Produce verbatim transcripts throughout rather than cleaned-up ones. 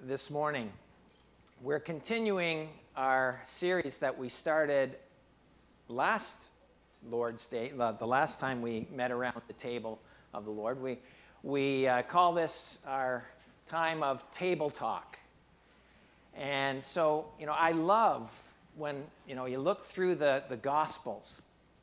this morning. We're continuing our series that we started last Lord's Day, the last time we met around the table of the Lord. We, we uh, call this our time of table talk. And so, you know, I love when, you know, you look through the, the Gospels.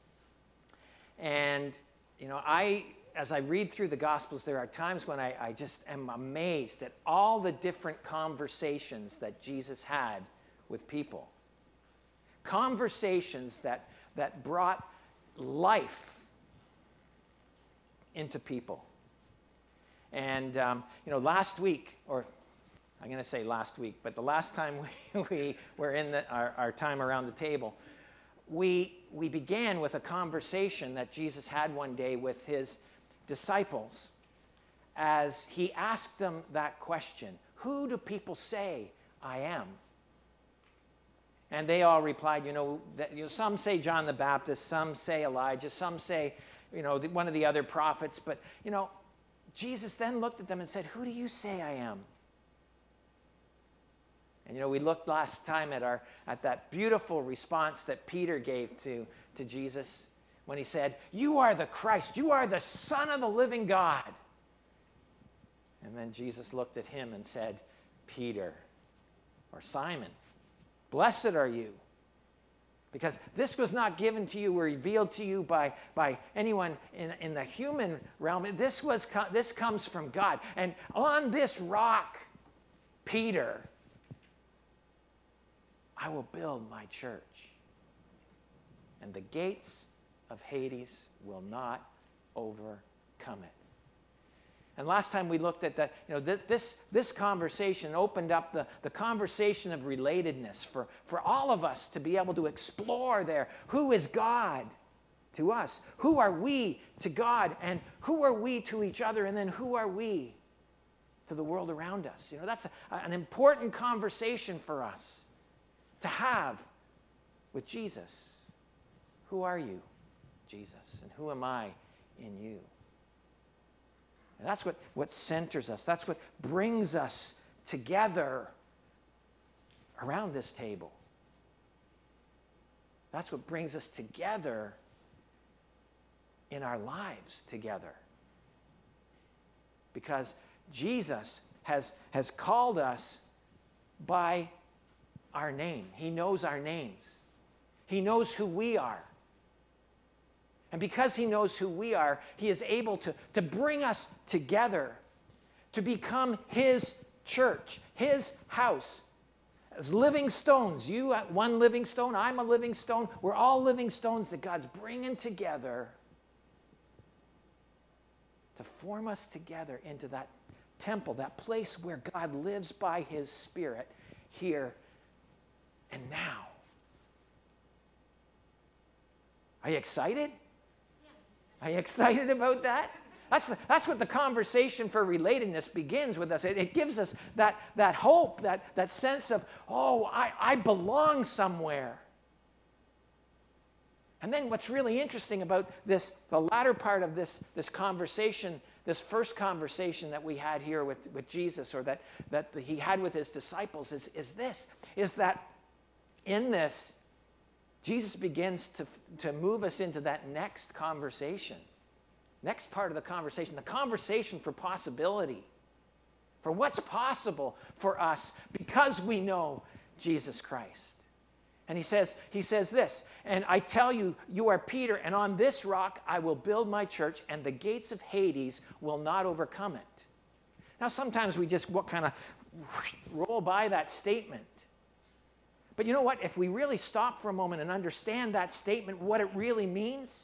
And, you know, I, as I read through the Gospels, there are times when I, I just am amazed at all the different conversations that Jesus had with people. Conversations that, that brought life into people. And, um, you know, last week, or I'm going to say last week, but the last time we, we were in the, our, our time around the table, we, we began with a conversation that Jesus had one day with his disciples as he asked them that question, who do people say I am? And they all replied, you know, that, you know, some say John the Baptist, some say Elijah, some say, you know, the, one of the other prophets. But, you know, Jesus then looked at them and said, who do you say I am? And, you know, we looked last time at, our, at that beautiful response that Peter gave to, to Jesus when he said, you are the Christ, you are the Son of the living God. And then Jesus looked at him and said, Peter, or Simon, blessed are you, because this was not given to you or revealed to you by, by anyone in, in the human realm. This, was, this comes from God. And on this rock, Peter, I will build my church, and the gates of Hades will not overcome it. And last time we looked at that, you know, this, this, this conversation opened up the, the conversation of relatedness for, for all of us to be able to explore there. Who is God to us? Who are we to God? And who are we to each other? And then who are we to the world around us? You know, that's a, an important conversation for us to have with Jesus. Who are you, Jesus? And who am I in you? And that's what, what centers us. That's what brings us together around this table. That's what brings us together in our lives together. Because Jesus has, has called us by our name. He knows our names. He knows who we are. And because he knows who we are, he is able to, to bring us together to become his church, his house. As living stones, you one living stone, I'm a living stone. We're all living stones that God's bringing together to form us together into that temple, that place where God lives by his Spirit here and now. Are you excited? Are you excited about that? That's, the, that's what the conversation for relatedness begins with us. It, it gives us that, that hope, that, that sense of, oh, I, I belong somewhere. And then what's really interesting about this, the latter part of this, this conversation, this first conversation that we had here with, with Jesus, or that, that he had with his disciples, is, is this, is that in this, Jesus begins to, to move us into that next conversation, next part of the conversation, the conversation for possibility, for what's possible for us because we know Jesus Christ. And he says, he says this, and I tell you, you are Peter, and on this rock I will build my church, and the gates of Hades will not overcome it. Now, sometimes we just what kind of roll by that statement. But you know what? If we really stop for a moment and understand that statement, what it really means,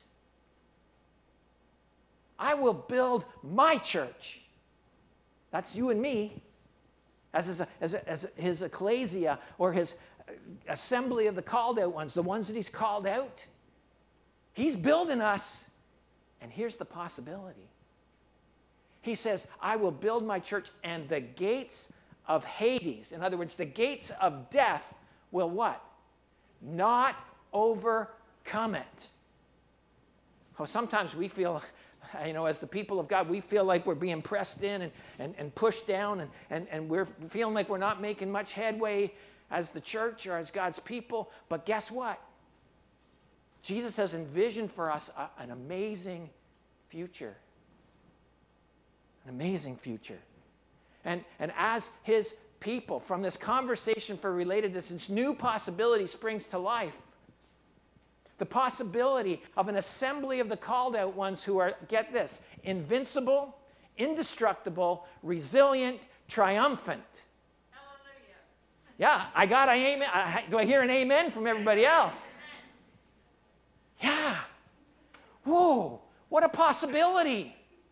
I will build my church. That's you and me, as his, as, as his ecclesia, or his assembly of the called out ones, the ones that he's called out. He's building us, and here's the possibility. He says, I will build my church, and the gates of Hades, in other words, the gates of death, will what? Not overcome it. Oh, sometimes we feel You know, as the people of God, we feel like we're being pressed in and, and, and pushed down, and, and, and we're feeling like we're not making much headway as the church or as God's people. But guess what? Jesus has envisioned for us a, an amazing future. An amazing future. And, and as his people, from this conversation for relatedness, this new possibility springs to life. The possibility of an assembly of the called out ones who are, get this, invincible, indestructible, resilient, triumphant. Hallelujah. Yeah, I got an amen. I, do I hear an amen from everybody else? Yeah. Whoa, what a possibility.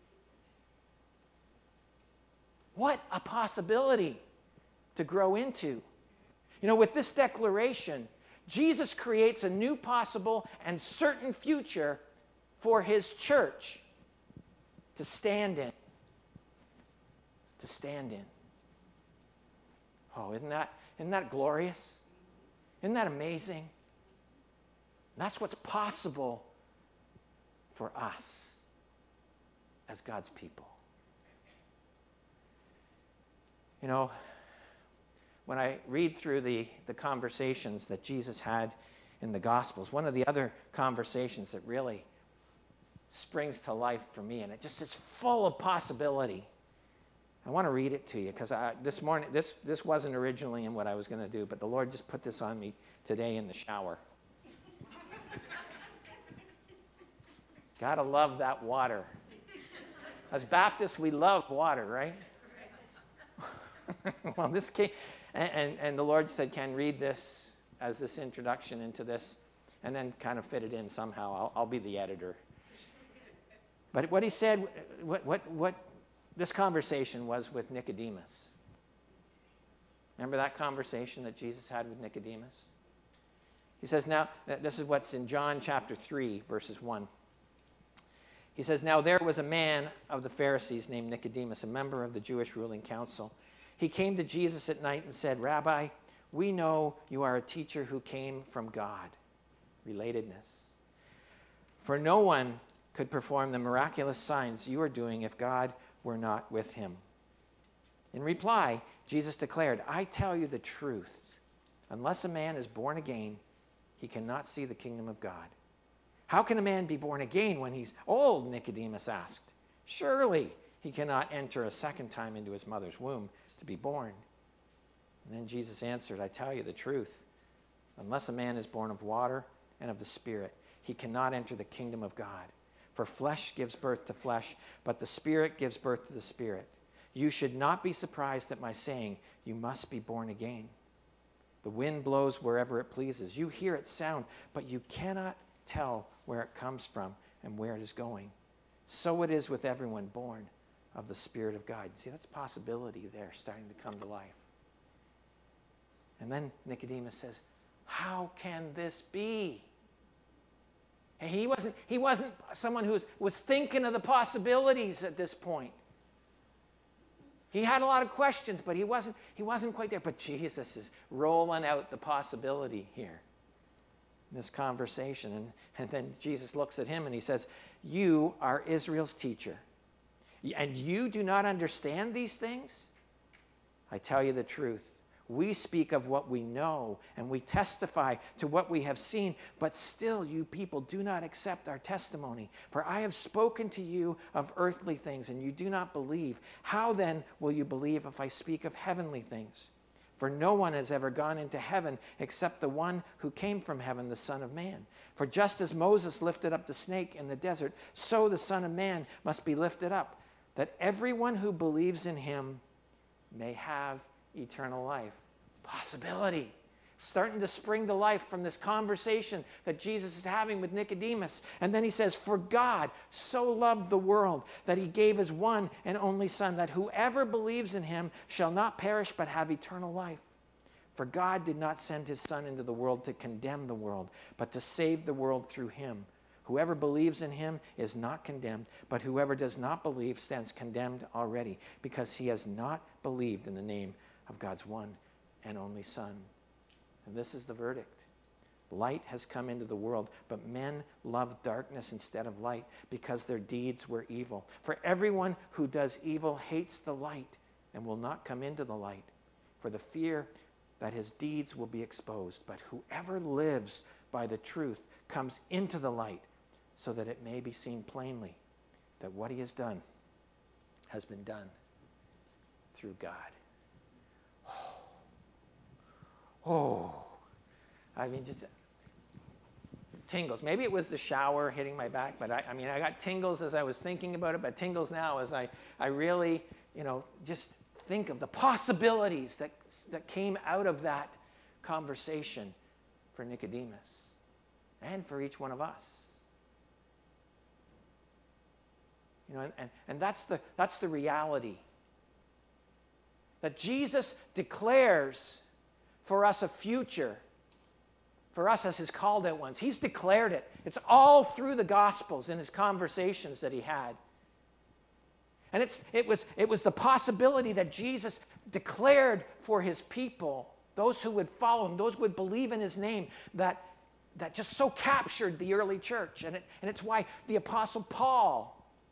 What a possibility to grow into. You know, with this declaration, Jesus creates a new possible and certain future for his church to stand in. To stand in. Oh, isn't that, isn't that glorious? Isn't that amazing? And that's what's possible for us as God's people. You know, when I read through the, the conversations that Jesus had in the Gospels, one of the other conversations that really springs to life for me, and it just is full of possibility. I want to read it to you because this morning, this, this wasn't originally in what I was going to do, but the Lord just put this on me today in the shower. Gotta love that water. As Baptists, we love water, right? Well, this came, and, and, and the Lord said, Ken, read this as this introduction into this, and then kind of fit it in somehow. I'll, I'll be the editor. But what he said, what, what, what this conversation was with Nicodemus. Remember that conversation that Jesus had with Nicodemus? He says, now, this is what's in John chapter three, verses one. He says, now there was a man of the Pharisees named Nicodemus, a member of the Jewish ruling council. He came to Jesus at night and said, Rabbi, we know you are a teacher who came from God. Relatedness. For no one could perform the miraculous signs you are doing if God were not with him. In reply, Jesus declared, I tell you the truth. Unless a man is born again, he cannot see the kingdom of God. How can a man be born again when he's old? Nicodemus asked. Surely he cannot enter a second time into his mother's womb to be born. And then Jesus answered, I tell you the truth. Unless a man is born of water and of the Spirit, he cannot enter the kingdom of God. For flesh gives birth to flesh, but the Spirit gives birth to the Spirit. You should not be surprised at my saying, you must be born again. The wind blows wherever it pleases. You hear its sound, but you cannot tell where it comes from and where it is going. So it is with everyone born of the Spirit of God. See, that's a possibility there starting to come to life. And then Nicodemus says, how can this be? And he wasn't, he wasn't someone who was, was thinking of the possibilities at this point. He had a lot of questions, but he wasn't, he wasn't quite there. But Jesus is rolling out the possibility here in this conversation. And, and then Jesus looks at him and he says, you are Israel's teacher, and you do not understand these things? I tell you the truth. We speak of what we know, and we testify to what we have seen, but still you people do not accept our testimony. For I have spoken to you of earthly things, and you do not believe. How then will you believe if I speak of heavenly things? For no one has ever gone into heaven except the one who came from heaven, the Son of Man. For just as Moses lifted up the snake in the desert, so the Son of Man must be lifted up, that everyone who believes in him may have eternal life. Possibility. Starting to spring to life from this conversation that Jesus is having with Nicodemus. And then he says, for God so loved the world that he gave his one and only Son, that whoever believes in him shall not perish but have eternal life. For God did not send his Son into the world to condemn the world, but to save the world through him. Whoever believes in him is not condemned, but whoever does not believe stands condemned already, because he has not believed in the name of God's one and only Son. And this is the verdict. Light has come into the world, but men love darkness instead of light because their deeds were evil. For everyone who does evil hates the light and will not come into the light, for the fear that his deeds will be exposed. But whoever lives by the truth comes into the light, so that it may be seen plainly that what he has done has been done through God. Oh, oh. I mean, just tingles. Maybe it was the shower hitting my back, but I, I mean, I got tingles as I was thinking about it, but tingles now as I, I really, you know, just think of the possibilities that, that came out of that conversation for Nicodemus and for each one of us. You know, and, and, and that's the, that's the reality. That Jesus declares for us a future, for us as his called out ones. He's declared it. It's all through the Gospels in his conversations that he had. And it's, it, was, it was the possibility that Jesus declared for his people, those who would follow him, those who would believe in his name, that, that just so captured the early church. And, it, and it's why the Apostle Paul,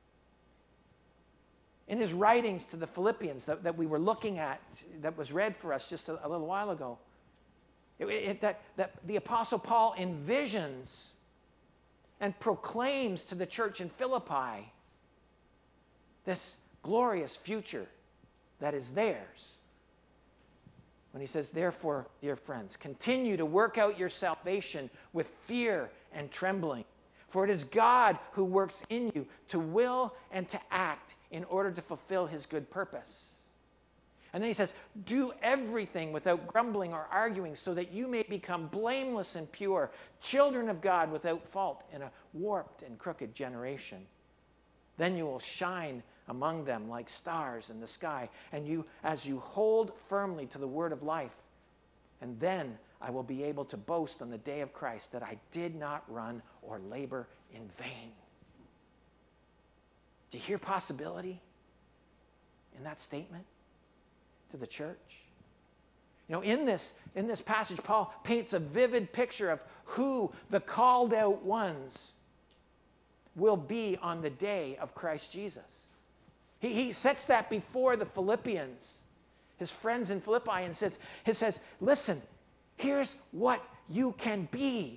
in his writings to the Philippians that, that we were looking at, that was read for us just a, a little while ago, it, it, that, that the Apostle Paul envisions and proclaims to the church in Philippi this glorious future that is theirs. When he says, therefore, dear friends, continue to work out your salvation with fear and trembling. For it is God who works in you to will and to act in order to fulfill his good purpose. And then he says, do everything without grumbling or arguing so that you may become blameless and pure, children of God without fault in a warped and crooked generation. Then you will shine among them like stars in the sky, and you, as you hold firmly to the word of life. And then I will be able to boast on the day of Christ that I did not run or labor in vain. Do you hear possibility in that statement to the church? You know, in this, in this passage, Paul paints a vivid picture of who the called out ones will be on the day of Christ Jesus. He, he sets that before the Philippians, his friends in Philippi, and says, he says, listen, here's what you can be.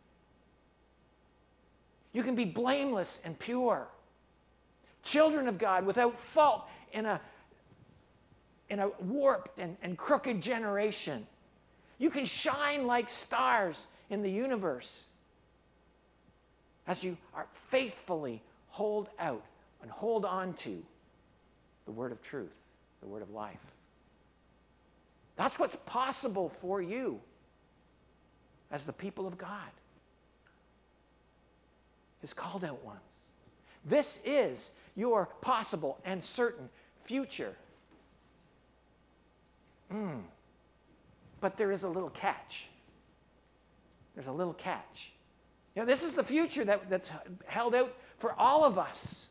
You can be blameless and pure, children of God without fault in a, in a warped and, and crooked generation. You can shine like stars in the universe as you are faithfully hold out and hold on to the word of truth, the word of life. That's what's possible for you as the people of God, his called out ones. This is your possible and certain future. Mm. But there is a little catch. There's a little catch. You know, this is the future that, that's held out for all of us.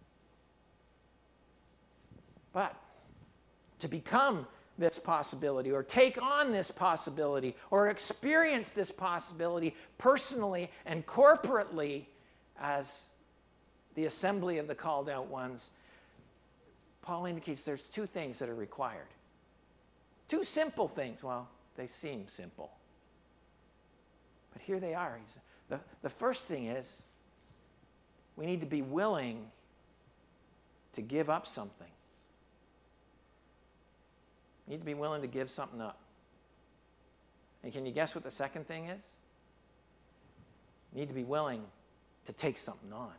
But to become this possibility, or take on this possibility, or experience this possibility personally and corporately as the assembly of the called out ones, Paul indicates there's two things that are required. Two simple things. Well, they seem simple. But here they are. He's, the, the first thing is we need to be willing to give up something. You need to be willing to give something up. And can you guess what the second thing is? You need to be willing to take something on.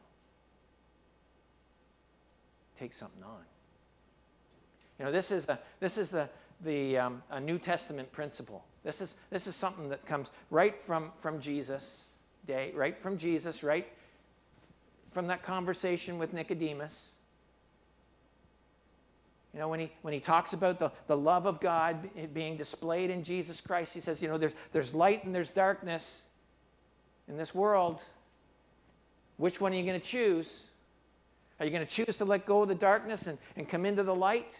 Take something on. You know, this is a, this is the, the um, a New Testament principle. This is, this is something that comes right from, from Jesus' day, right from Jesus, right from that conversation with Nicodemus. You know, when he, when he talks about the, the love of God being displayed in Jesus Christ, he says, you know, there's, there's light and there's darkness in this world. Which one are you going to choose? Are you going to choose to let go of the darkness and, and come into the light?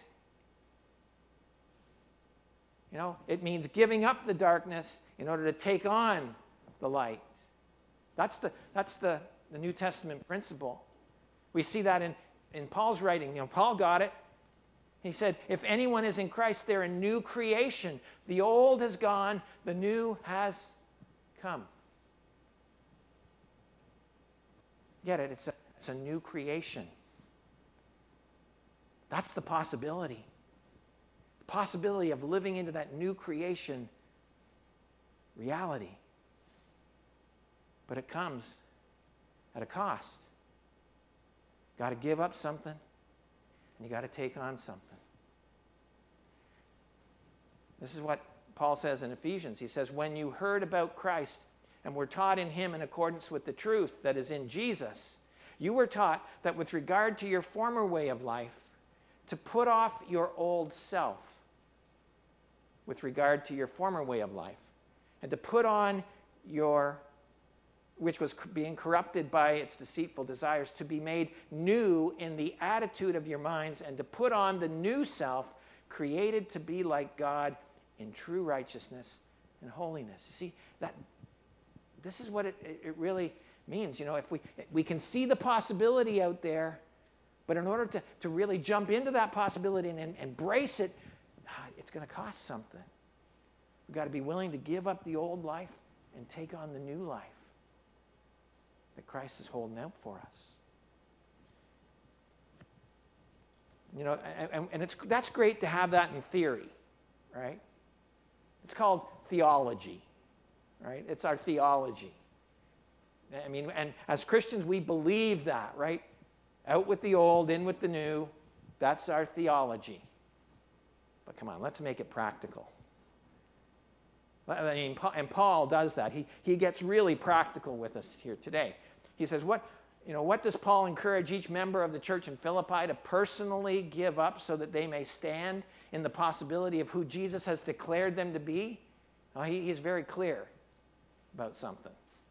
You know, it means giving up the darkness in order to take on the light. That's the, that's the, the New Testament principle. We see that in, in Paul's writing. You know, Paul got it. He said, if anyone is in Christ, they're a new creation. The old has gone, the new has come. Get it? It's a, it's a new creation. That's the possibility. The possibility of living into that new creation reality. But it comes at a cost. Got to give up something, and you got to take on something. This is what Paul says in Ephesians. He says, when you heard about Christ and were taught in him in accordance with the truth that is in Jesus, you were taught that with regard to your former way of life, to put off your old self with regard to your former way of life, and to put on your, which was being corrupted by its deceitful desires, to be made new in the attitude of your minds, and to put on the new self, created to be like God in true righteousness and holiness. You see, that this is what it, it really means. You know, if we, we can see the possibility out there, but in order to, to really jump into that possibility and, and embrace it, it's going to cost something. We've got to be willing to give up the old life and take on the new life that Christ is holding out for us. You know, and, and it's, that's great to have that in theory, right? It's called theology, right? It's our theology. I mean, and as Christians, we believe that, right? Out with the old, in with the new. That's our theology. But come on, let's make it practical. I mean, and Paul does that. He, he gets really practical with us here today. He says, what, you know, what does Paul encourage each member of the church in Philippi to personally give up so that they may stand in the possibility of who Jesus has declared them to be? Well, he, he's very clear about something.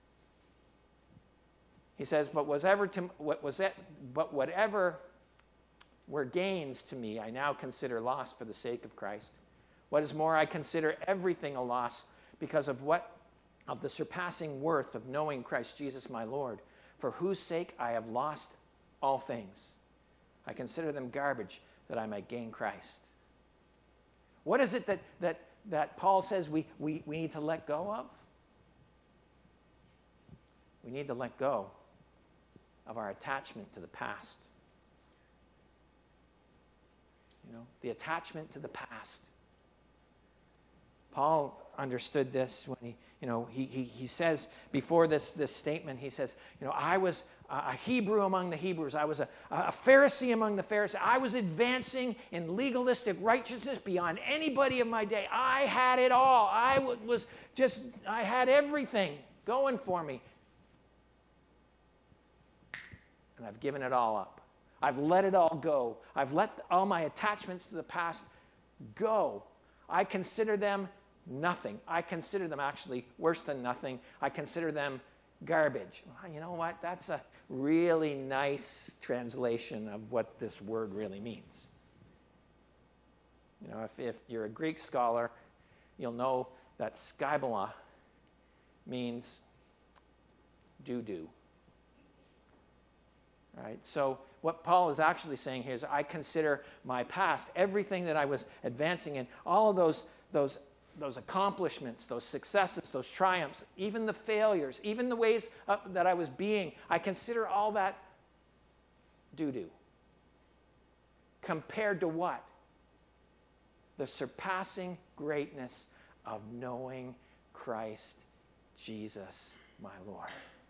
He says, but whatever, to, what was that, but whatever were gains to me, I now consider loss for the sake of Christ. What is more, I consider everything a loss because of what of the surpassing worth of knowing Christ Jesus my Lord, for whose sake I have lost all things. I consider them garbage that I might gain Christ. What is it that, that, that Paul says we, we, we need to let go of? We need to let go of our attachment to the past. You know, the attachment to the past. Paul understood this when he, you know, he, he, he says before this, this statement, he says, you know, I was a Hebrew among the Hebrews. I was a, a Pharisee among the Pharisees. I was advancing in legalistic righteousness beyond anybody of my day. I had it all. I was just, I had everything going for me. And I've given it all up. I've let it all go. I've let all my attachments to the past go. I consider them nothing. I consider them actually worse than nothing. I consider them garbage. Well, you know what? That's a really nice translation of what this word really means. You know, if, if you're a Greek scholar, you'll know that skybola means doo-doo. Right? So what Paul is actually saying here is I consider my past, everything that I was advancing in, all of those, those, those accomplishments, those successes, those triumphs, even the failures, even the ways uh, that I was being, I consider all that doo-doo. Compared to what? The surpassing greatness of knowing Christ Jesus my Lord.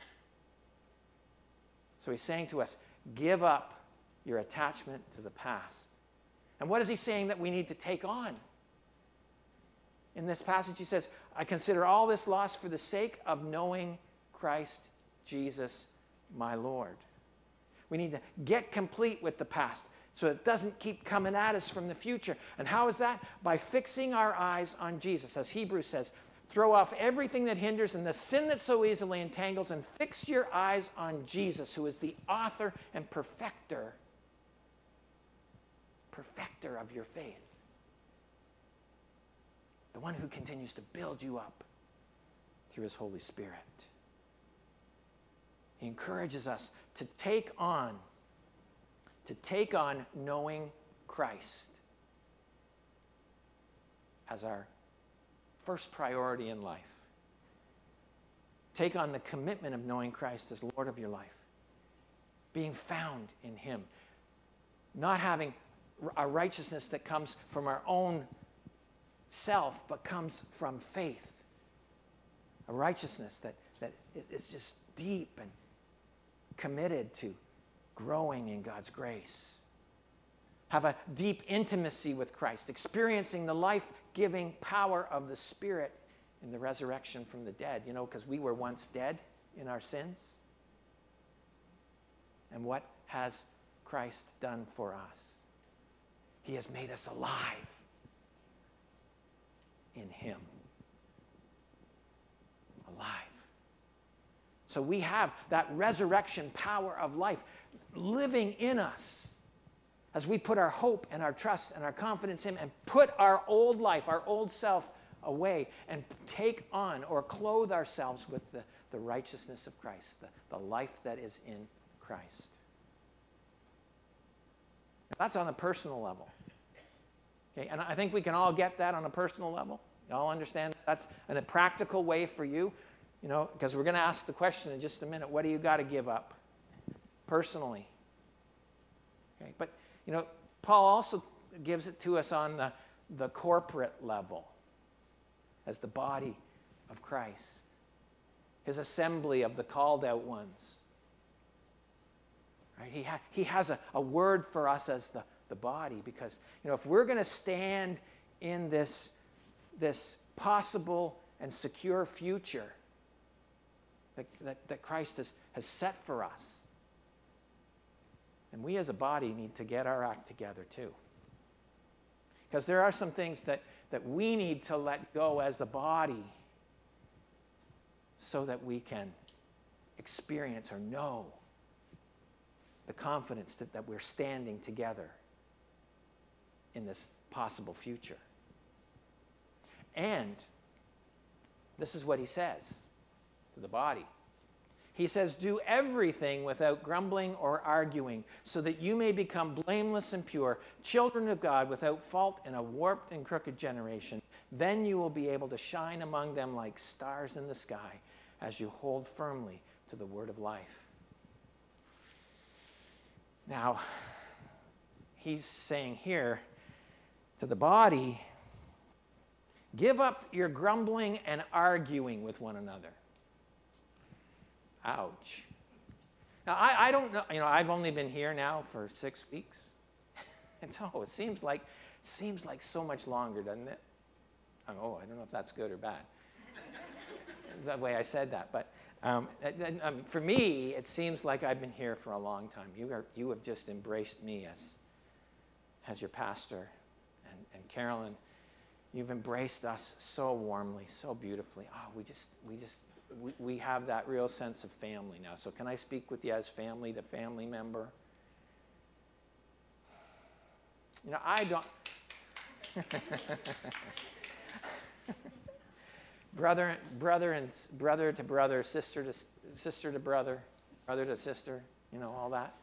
So he's saying to us, give up your attachment to the past. And what is he saying that we need to take on? In this passage he says, I consider all this loss for the sake of knowing Christ Jesus my Lord. We need to get complete with the past so it doesn't keep coming at us from the future. And how is that? By fixing our eyes on Jesus. As Hebrews says, throw off everything that hinders and the sin that so easily entangles and fix your eyes on Jesus, who is the author and perfecter, perfecter of your faith. The one who continues to build you up through his Holy Spirit. He encourages us to take on, to take on knowing Christ as our first priority in life. Take on the commitment of knowing Christ as Lord of your life. Being found in him. Not having a righteousness that comes from our own self, but comes from faith. A righteousness that, that is just deep and committed to growing in God's grace. Have a deep intimacy with Christ, experiencing the life-giving power of the Spirit in the resurrection from the dead. You know, because we were once dead in our sins. And what has Christ done for us? He has made us alive in him. Alive. So we have that resurrection power of life living in us as we put our hope and our trust and our confidence in him and put our old life, our old self away and take on or clothe ourselves with the, the righteousness of Christ, the, the life that is in Christ. That's on a personal level. Okay, and I think we can all get that on a personal level. You all understand that's in a practical way for you, you know, because we're going to ask the question in just a minute, what do you got to give up personally? Okay, but, you know, Paul also gives it to us on the, the corporate level as the body of Christ, his assembly of the called out ones. Right? He, ha- he has a, a word for us as the, the body because, you know, if we're going to stand in this, this possible and secure future that, that, that Christ has, has set for us, and we as a body need to get our act together too. Because there are some things that, that we need to let go as a body so that we can experience or know the confidence that, that we're standing together in this possible future. And this is what he says to the body. He says, do everything without grumbling or arguing, so that you may become blameless and pure, children of God without fault in a warped and crooked generation. Then you will be able to shine among them like stars in the sky as you hold firmly to the word of life. Now, he's saying here to the body, give up your grumbling and arguing with one another. Ouch. Now, I, I don't know, you know, I've only been here now for six weeks. And so it seems like, seems like so much longer, doesn't it? Oh, I don't know if that's good or bad. The way I said that. But um, and, um, for me, it seems like I've been here for a long time. You, are, you have just embraced me as, as your pastor. And, and Carolyn, you've embraced us so warmly, so beautifully. Oh, we just, we just, We, we have that real sense of family now. So can I speak with you as family, the family member? You know, I don't... brother, brother, and brother to brother, sister to sister to brother, brother to sister, you know, all that.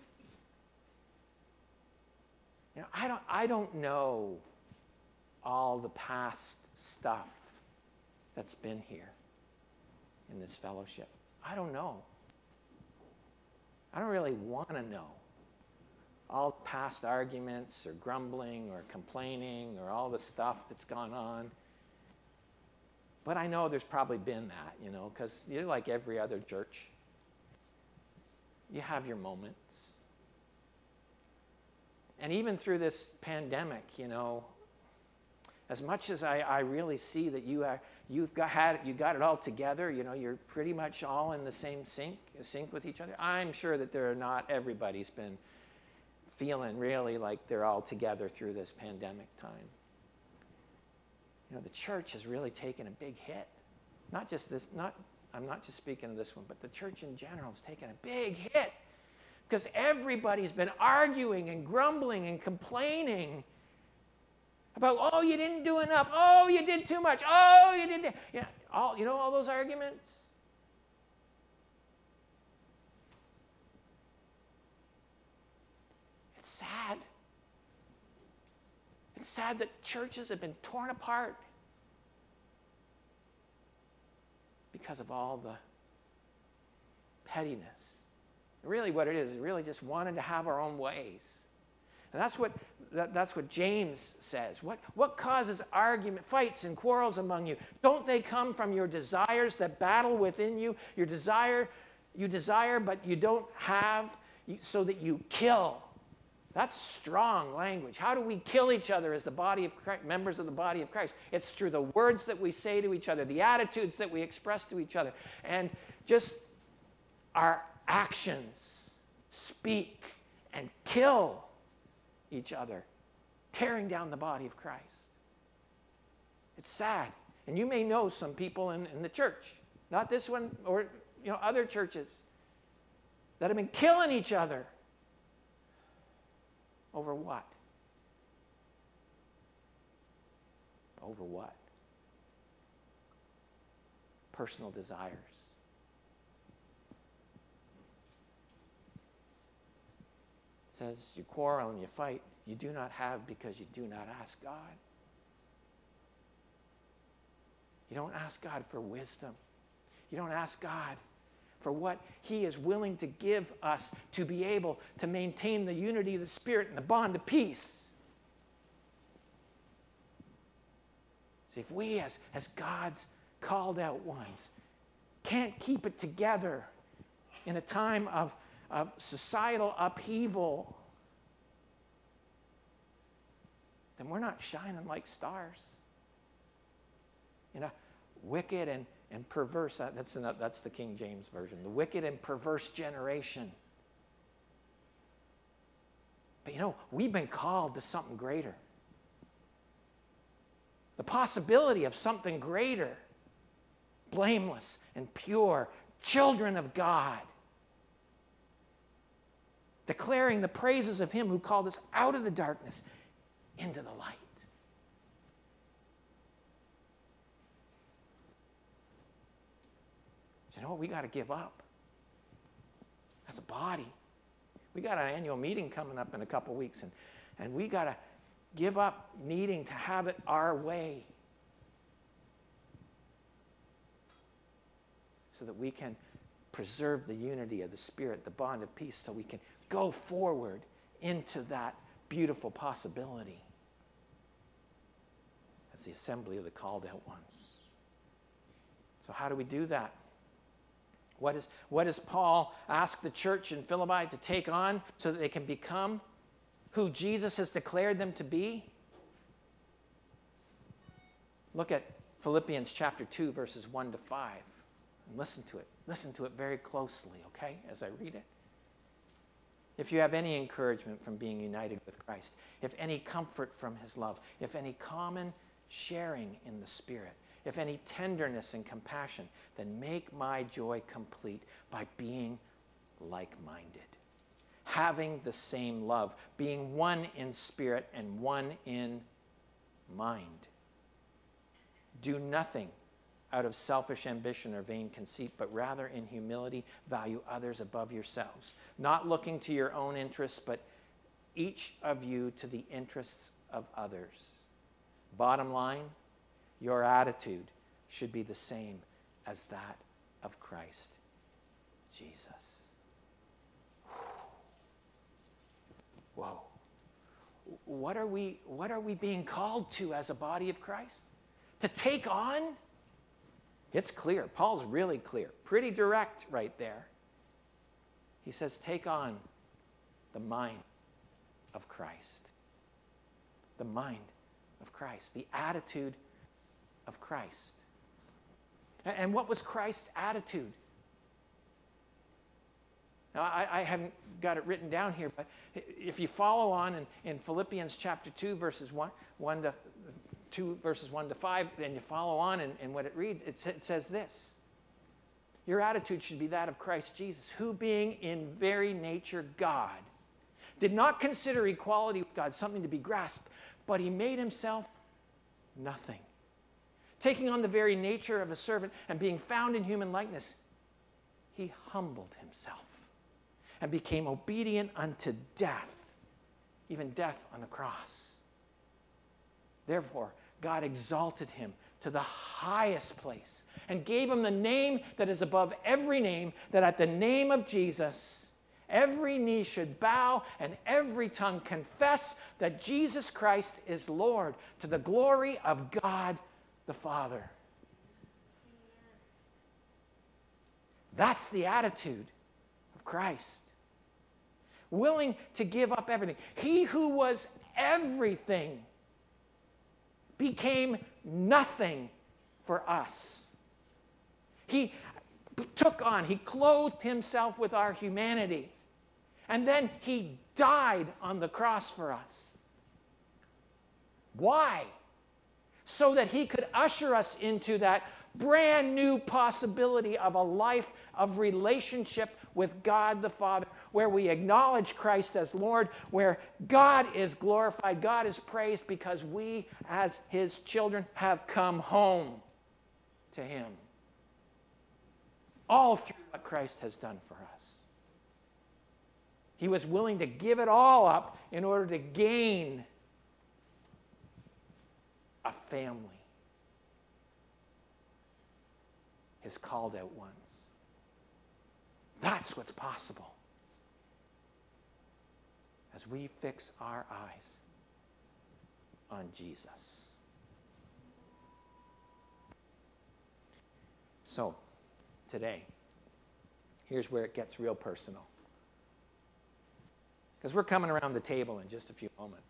You know, I don't, I don't know all the past stuff that's been here in this fellowship. I don't know. I don't really want to know all past arguments or grumbling or complaining or all the stuff that's gone on. But I know there's probably been that, you know, because you're like every other church. You have your moments. And even through this pandemic, you know, as much as I, I really see that you are, you've got, had, you got it all together, you know, you're pretty much all in the same sync, sync with each other. I'm sure that there are not, everybody's been feeling really like they're all together through this pandemic time. You know, the church has really taken a big hit. Not just this, not, I'm not just speaking of this one, but the church in general has taken a big hit because everybody's been arguing and grumbling and complaining about, oh, you didn't do enough. Oh, you did too much. Oh, you did. Yeah, all, you know all those arguments? It's sad. It's sad that churches have been torn apart because of all the pettiness. Really what it is, is really just wanting to have our own ways. And that's what, that, that's what James says. What, what causes argument, fights, and quarrels among you? Don't they come from your desires that battle within you? Your desire, you desire, but you don't have, so that you kill. That's strong language. How do we kill each other as the body of Christ, members of the body of Christ? It's through the words that we say to each other, the attitudes that we express to each other, and just our actions speak and kill each other, tearing down the body of Christ. It's sad. And you may know some people in, in the church, not this one or you know other churches, that have been killing each other. Over what? Over what? Personal desires. It says you quarrel and you fight. You do not have because you do not ask God. You don't ask God for wisdom. You don't ask God for what he is willing to give us to be able to maintain the unity of the Spirit and the bond of peace. See, if we as, as God's called out ones can't keep it together in a time of, of societal upheaval, then we're not shining like stars in a wicked and And perverse, that's, the, that's the King James Version. The wicked and perverse generation. But you know, we've been called to something greater. The possibility of something greater. Blameless and pure, children of God. Declaring the praises of him who called us out of the darkness into the light. You know what? We got to give up. As a body. We got an annual meeting coming up in a couple weeks, and, and we got to give up needing to have it our way so that we can preserve the unity of the Spirit, the bond of peace, so we can go forward into that beautiful possibility as the assembly of the called out ones. So how do we do that? What, is, what does Paul ask the church in Philippi to take on so that they can become who Jesus has declared them to be? Look at Philippians chapter two, verses one to five, and listen to it. Listen to it very closely, okay, as I read it. If you have any encouragement from being united with Christ, if any comfort from his love, if any common sharing in the Spirit, if any tenderness and compassion, then make my joy complete by being like-minded, having the same love, being one in spirit and one in mind. Do nothing out of selfish ambition or vain conceit, but rather in humility value others above yourselves, not looking to your own interests, but each of you to the interests of others. Bottom line, your attitude should be the same as that of Christ Jesus. Whoa. What are we, what are we being called to as a body of Christ? To take on? It's clear. Paul's really clear. Pretty direct right there. He says, take on the mind of Christ. The mind of Christ. The attitude of Christ. And what was Christ's attitude? Now, I, I haven't got it written down here, but if you follow on in, in Philippians chapter two, verses one, one to two, verses one to five, and you follow on in, in what it reads, it, it says this. Your attitude should be that of Christ Jesus, who being in very nature God, did not consider equality with God something to be grasped, but he made himself nothing. Taking on the very nature of a servant and being found in human likeness, he humbled himself and became obedient unto death, even death on the cross. Therefore, God exalted him to the highest place and gave him the name that is above every name, that at the name of Jesus, every knee should bow and every tongue confess that Jesus Christ is Lord, to the glory of God the Father. That's the attitude of Christ. Willing to give up everything. He who was everything became nothing for us. He took on, he clothed himself with our humanity. And then he died on the cross for us. Why? So that he could usher us into that brand new possibility of a life of relationship with God the Father, where we acknowledge Christ as Lord, where God is glorified, God is praised, because we as his children have come home to him. All through what Christ has done for us. He was willing to give it all up in order to gain a family. His called out ones. That's what's possible as we fix our eyes on Jesus. So, today, here's where it gets real personal. Because we're coming around the table in just a few moments.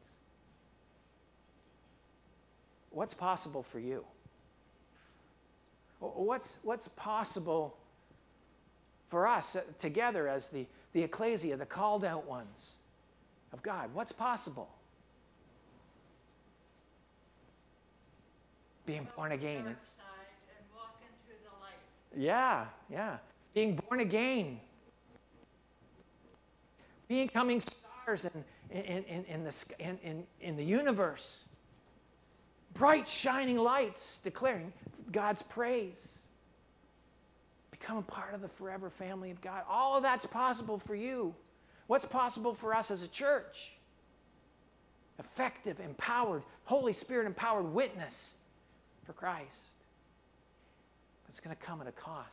What's possible for you? What's, what's possible for us together as the, the ecclesia, the called out ones of God? What's possible? Being born again. And walk into the light. Yeah, yeah. Being born again. Becoming stars in, in, in, in, the, in, in, in the universe. Bright, shining lights declaring God's praise. Become a part of the forever family of God. All of that's possible for you. What's possible for us as a church? Effective, empowered, Holy Spirit empowered witness for Christ. But it's going to come at a cost.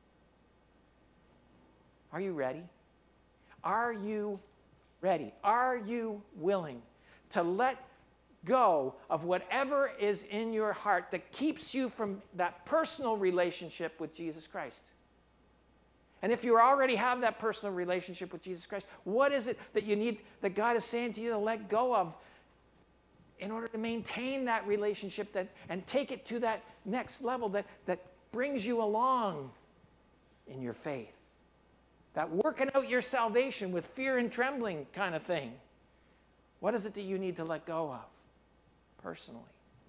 Are you ready? Are you ready? Are you willing to let go of whatever is in your heart that keeps you from that personal relationship with Jesus Christ? And if you already have that personal relationship with Jesus Christ, what is it that you need, that God is saying to you to let go of in order to maintain that relationship that, and take it to that next level that, that brings you along in your faith? That working out your salvation with fear and trembling kind of thing. What is it that you need to let go of personally?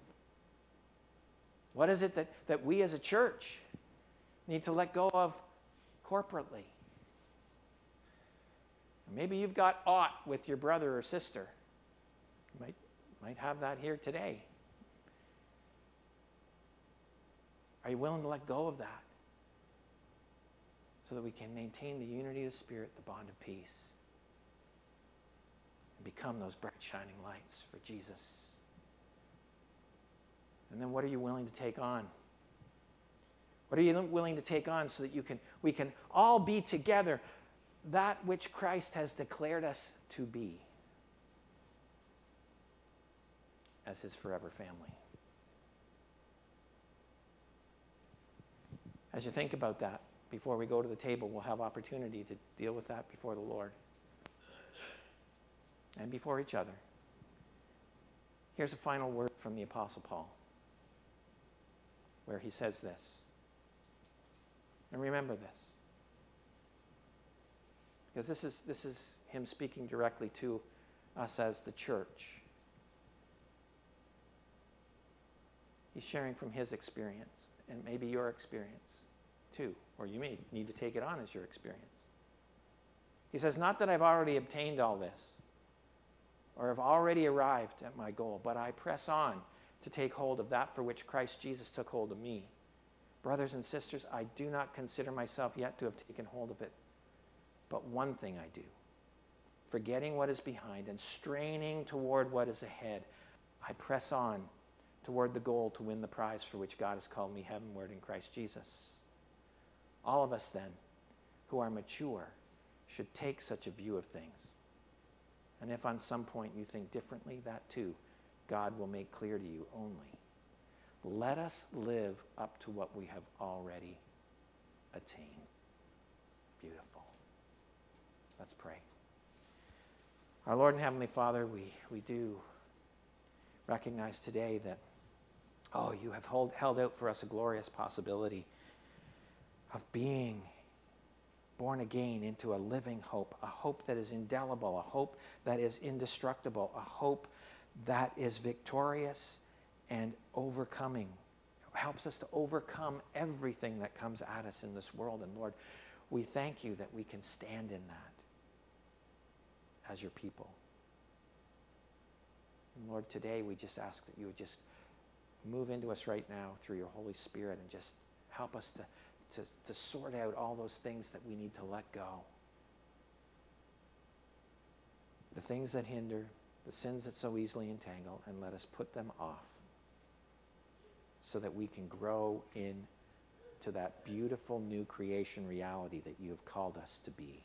What is it that, that we as a church need to let go of corporately? Maybe you've got aught with your brother or sister. You might, might have that here today. Are you willing to let go of that so that we can maintain the unity of the Spirit, the bond of peace, and become those bright shining lights for Jesus? And then what are you willing to take on? What are you willing to take on so that you can, we can all be together that which Christ has declared us to be as his forever family? As you think about that, before we go to the table, we'll have opportunity to deal with that before the Lord and before each other. Here's a final word from the Apostle Paul, where he says this. And remember this, because this is, this is him speaking directly to us as the church. He's sharing from his experience, and maybe your experience too, or you may need to take it on as your experience. He says, not that I've already obtained all this or have already arrived at my goal, but I press on to take hold of that for which Christ Jesus took hold of me. Brothers and sisters, I do not consider myself yet to have taken hold of it. But one thing I do, forgetting what is behind and straining toward what is ahead, I press on toward the goal to win the prize for which God has called me heavenward in Christ Jesus. All of us then, who are mature, should take such a view of things. And if on some point you think differently, that too, God will make clear to you only. Let us live up to what we have already attained. Beautiful. Let's pray. Our Lord and Heavenly Father, we, we do recognize today that, oh, you have hold, held out for us a glorious possibility of being born again into a living hope, a hope that is indelible, a hope that is indestructible, a hope that is victorious and overcoming. It helps us to overcome everything that comes at us in this world. And Lord, we thank you that we can stand in that as your people. And Lord, today we just ask that you would just move into us right now through your Holy Spirit and just help us to To, to sort out all those things that we need to let go. The things that hinder, the sins that so easily entangle, and let us put them off so that we can grow into that beautiful new creation reality that you have called us to be.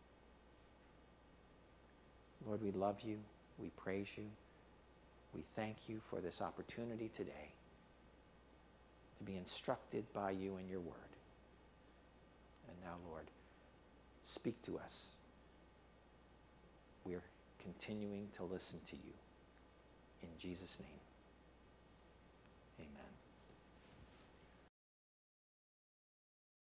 Lord, we love you. We praise you. We thank you for this opportunity today to be instructed by you in your word. And now, Lord, speak to us. We're continuing to listen to you. In Jesus' name.